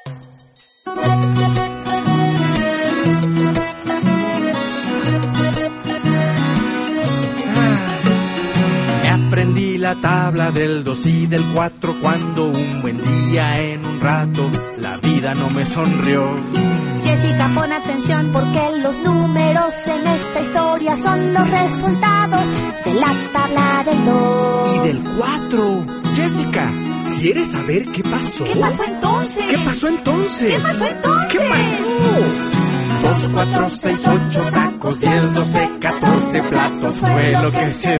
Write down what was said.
Aprendí la tabla del 2 y del 4 cuando un buen día en un rato la vida no me sonrió. Jessica, pon atención porque los números en esta historia son los resultados de la tabla del 2 y del 4. Jessica, ¿quieres saber qué pasó? ¿Qué pasó entonces? ¿Qué pasó entonces? ¿Qué pasó entonces? ¿Qué pasó? 2, 4, 6, 8 tacos, 10, 12, 14 platos fue lo que se